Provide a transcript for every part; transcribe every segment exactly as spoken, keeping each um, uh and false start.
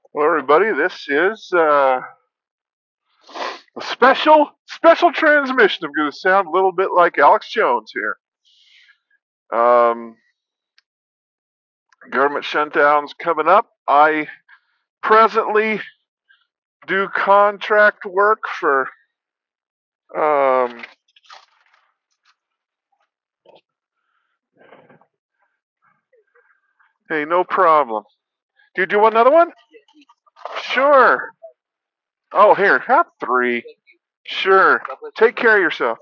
Hello, everybody. This is uh, a special special transmission. I'm going to sound a little bit like Alex Jones here. Um, government shutdown's coming up. I presently do contract work for. Um, hey, no problem. Do you do another one? Sure. Oh, here, have three. Sure. Take care of yourself.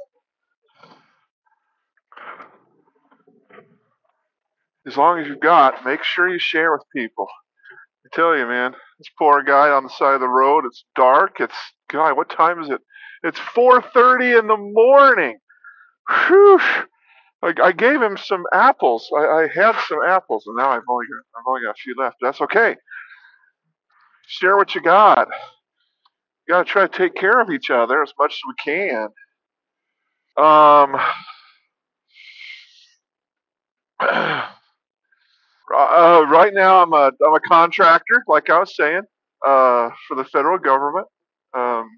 As long as you've got, make sure you share with people. I tell you, man, this poor guy on the side of the road. It's dark. It's God. What time is it? It's four thirty in the morning. Whew. I, I gave him some apples. I, I had some apples, and now I've only got, I've only got a few left. That's okay. Share what you got. You gotta try to take care of each other as much as we can. Um. uh, right now, I'm a I'm a contractor, like I was saying, uh, for the federal government. Um,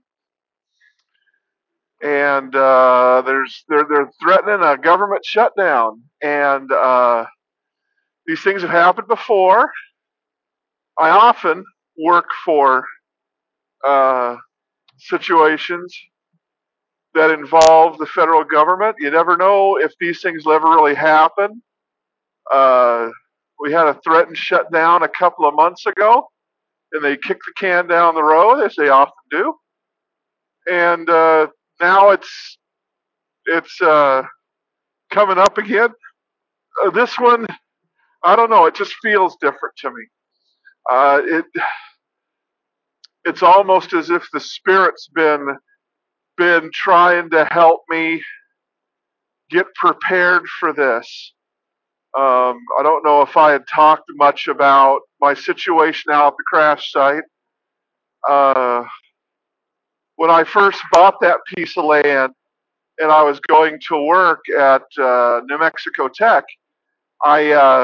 and uh, there's they're they're threatening a government shutdown, and uh, these things have happened before. I often work for uh, situations that involve the federal government. You never know if these things will ever really happen. Uh, we had a threatened shutdown a couple of months ago, and they kicked the can down the road, as they often do. And uh, now it's it's uh, coming up again. Uh, this one, I don't know. It just feels different to me. Uh, it it's almost as if the spirit's been been trying to help me get prepared for this. Um, I don't know if I had talked much about my situation out at the crash site. Uh, when I first bought that piece of land and I was going to work at uh, New Mexico Tech, I uh,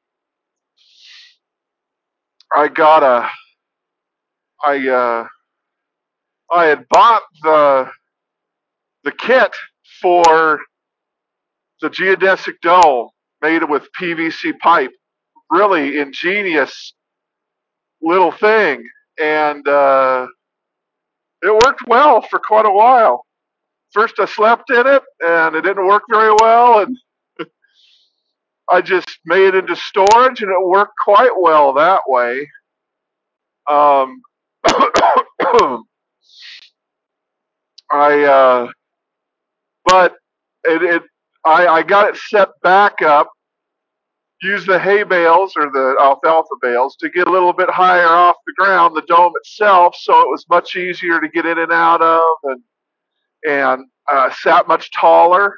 I got a I uh, I had bought the the kit for the geodesic dome made with P V C pipe. Really ingenious little thing, and uh, it worked well for quite a while. First, I slept in it, and it didn't work very well, and I just made it into storage, and it worked quite well that way. Um, I, uh, but it, it I, I got it set back up. Use the hay bales or the alfalfa bales to get a little bit higher off the ground, the dome itself, so it was much easier to get in and out of, and and uh, sat much taller.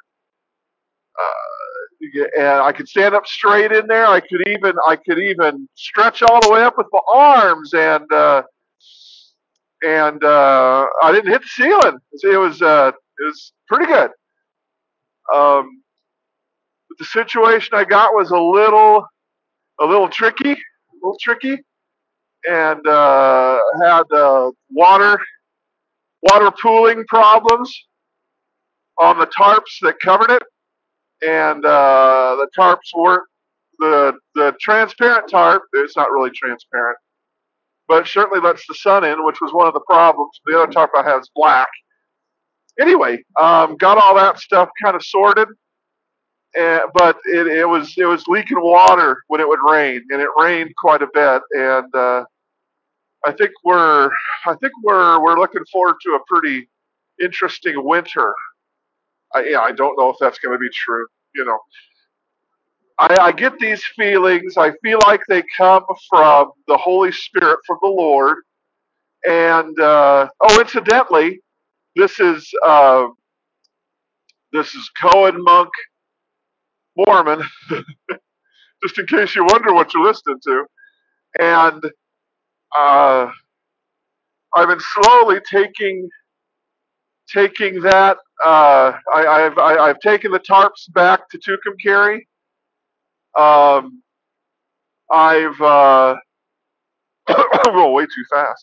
Uh, and I could stand up straight in there. I could even I could even stretch all the way up with my arms, and uh, and uh, I didn't hit the ceiling. It was uh, it was pretty good. Um, but the situation I got was a little a little tricky, a little tricky, and uh, had uh, water water pooling problems on the tarps that covered it, and uh, the tarps weren't the the transparent tarp. It's not really transparent, but it certainly lets the sun in, which was one of the problems. The other tarp I have is black. Anyway, um, got all that stuff kind of sorted, and, but it, it was it was leaking water when it would rain, and it rained quite a bit, and uh, I think we're I think we're we're looking forward to a pretty interesting winter. I, yeah, I don't know if that's going to be true. You know, I, I get these feelings. I feel like they come from the Holy Spirit, from the Lord. And uh, oh, incidentally, this is uh, this is Cohen Monk Mormon, just in case you wonder what you're listening to. And uh, I've been slowly taking taking that. Uh, I, I've I, I've taken the tarps back to Tucumcari. Um, I've uh, I'm going way too fast.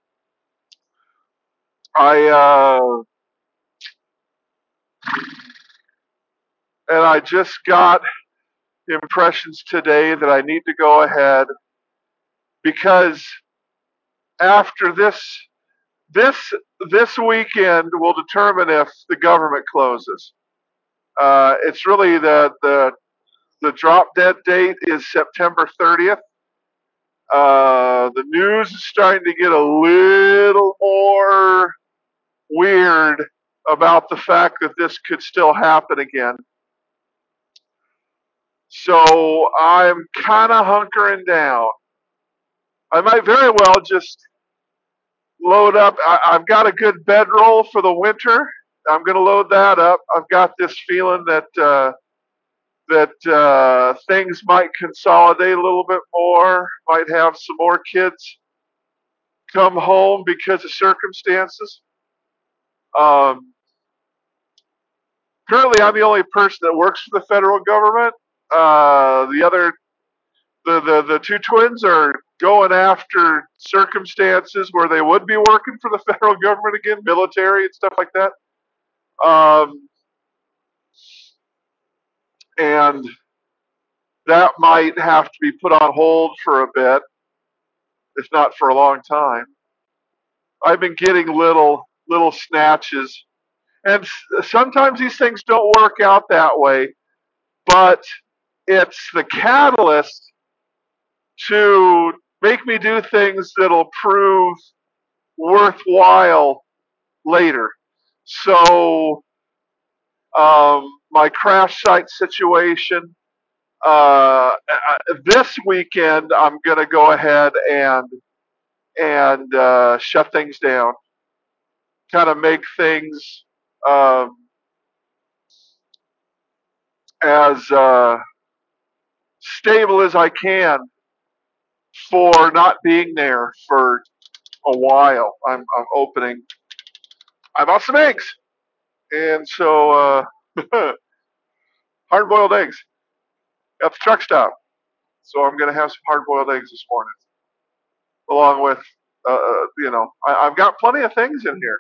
I uh, and I just got impressions today that I need to go ahead because after this this this weekend will determine if the government closes. Uh, it's really the the the drop dead date is September thirtieth. Uh, the news is starting to get a little more weird about the fact that this could still happen again. So I'm kind of hunkering down. I might very well just load up. I, I've got a good bedroll for the winter. I'm going to load that up. I've got this feeling that uh, that uh, things might consolidate a little bit more. Might have some more kids come home because of circumstances. Um, Currently, I'm the only person that works for the federal government. Uh, the other, the, the the two twins are going after circumstances where they would be working for the federal government again, military and stuff like that. Um, and that might have to be put on hold for a bit, if not for a long time. I've been getting little little snatches, and sometimes these things don't work out that way, but it's the catalyst to make me do things that'll prove worthwhile later. So, um, my crash site situation, uh, this weekend, I'm going to go ahead and and uh, shut things down, kind of make things um, as uh, stable as I can for not being there for a while. I'm, I'm opening. I bought some eggs, and so uh, hard-boiled eggs at the truck stop. So I'm gonna have some hard-boiled eggs this morning, along with, uh, uh, you know, I, I've got plenty of things in here.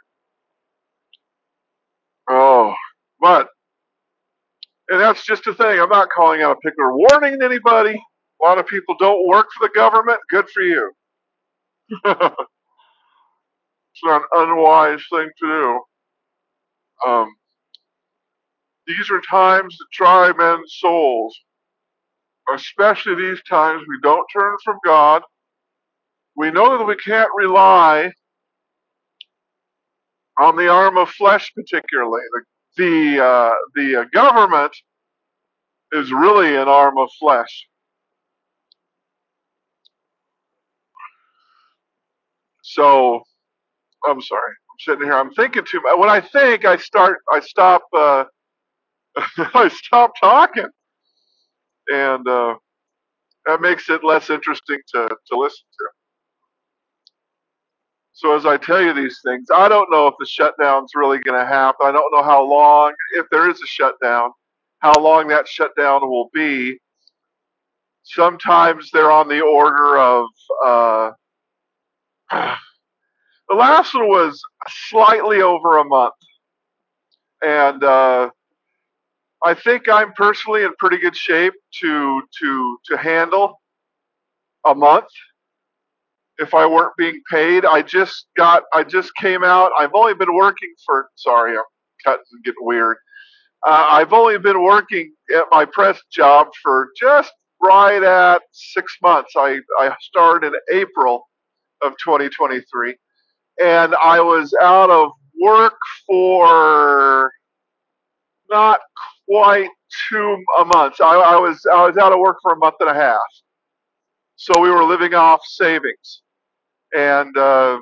Oh, but and that's just the thing. I'm not calling out a particular warning to anybody. A lot of people don't work for the government. Good for you. It's not an unwise thing to do. Um, these are times to try men's souls, especially these times we don't turn from God. We know that we can't rely on the arm of flesh, particularly. The the, uh, the uh, government is really an arm of flesh. So I'm sorry. I'm sitting here. I'm thinking too much. When I think, I start. I stop. Uh, I stop talking, and uh, that makes it less interesting to to listen to. So as I tell you these things, I don't know if the shutdown's really going to happen. I don't know how long, if there is a shutdown, how long that shutdown will be. Sometimes they're on the order of. Uh, the last one was slightly over a month, and uh, I think I'm personally in pretty good shape to to to handle a month if I weren't being paid. I just got I just came out. I've only been working for sorry, I'm cutting and getting weird. Uh, I've only been working at my present job for just right at six months. I I started in April of twenty twenty-three, and I was out of work for not quite two a month. I, I was I was out of work for a month and a half. So we were living off savings, and uh,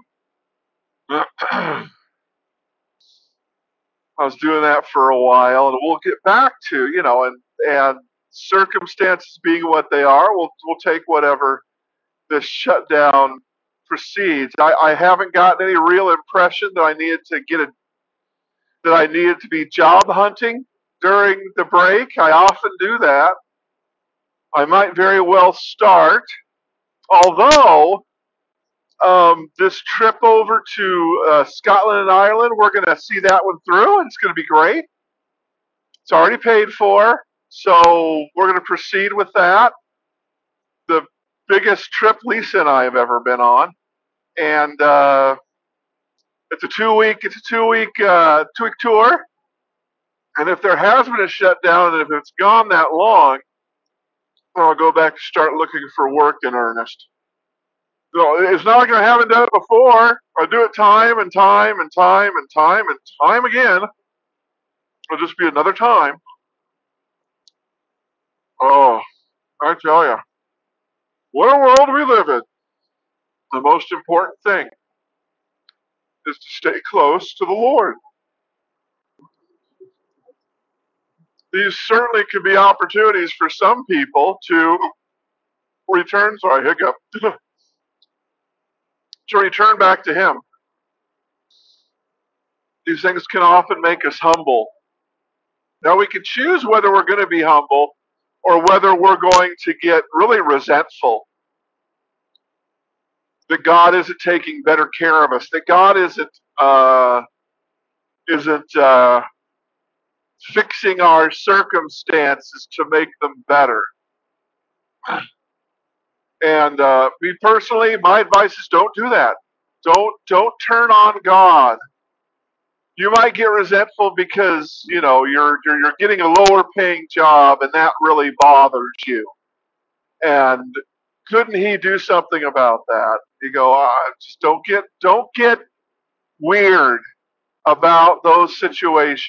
I was doing that for a while. And we'll get back to you know, and and circumstances being what they are, we'll we'll take whatever this shutdown proceeds. I, I haven't gotten any real impression that I needed to get a that I needed to be job hunting during the break. I often do that. I might very well start, although Um, this trip over to uh, Scotland and Ireland, we're going to see that one through, and it's going to be great. It's already paid for, so we're going to proceed with that. The biggest trip Lisa and I have ever been on, and uh, it's a two week it's a two week uh, two week tour. And if there has been a shutdown, and if it's gone that long, I'll go back to start looking for work in earnest. So it's not like I haven't done it before. I do it time and time and time and time and time again. It'll just be another time. Oh, I tell you, what a world we live in. The most important thing is to stay close to the Lord. These certainly could be opportunities for some people to return, sorry, hiccup, to return back to Him. These things can often make us humble. Now, we can choose whether we're going to be humble or whether we're going to get really resentful that God isn't taking better care of us, that God isn't uh, isn't uh, fixing our circumstances to make them better. And uh, me personally, my advice is don't do that. Don't don't turn on God. You might get resentful because you know you're you're, you're getting a lower paying job and that really bothers you. And couldn't He do something about that? You go, ah, just don't get don't get weird about those situations.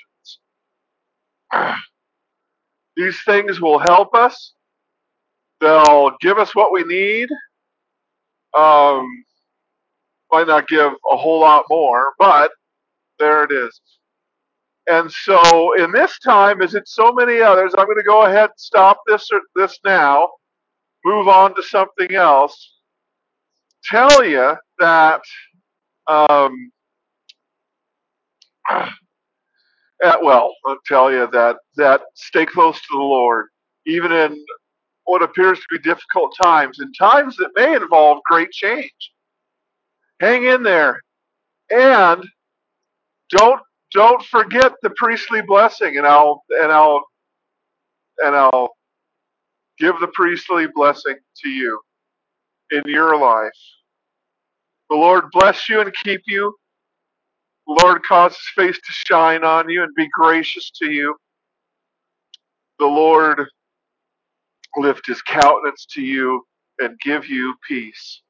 These things will help us. They'll give us what we need. Um, might not give a whole lot more, but there it is. And so, in this time, as in so many others, I'm going to go ahead and stop this or this now, move on to something else. Tell you that, um, uh, well, I'll tell you that that stay close to the Lord, even in what appears to be difficult times, and times that may involve great change. Hang in there, and don't don't forget the priestly blessing. And I'll and I'll and I'll give the priestly blessing to you in your life. The Lord bless you and keep you. The Lord cause His face to shine on you and be gracious to you. The Lord lift His countenance to you and give you peace.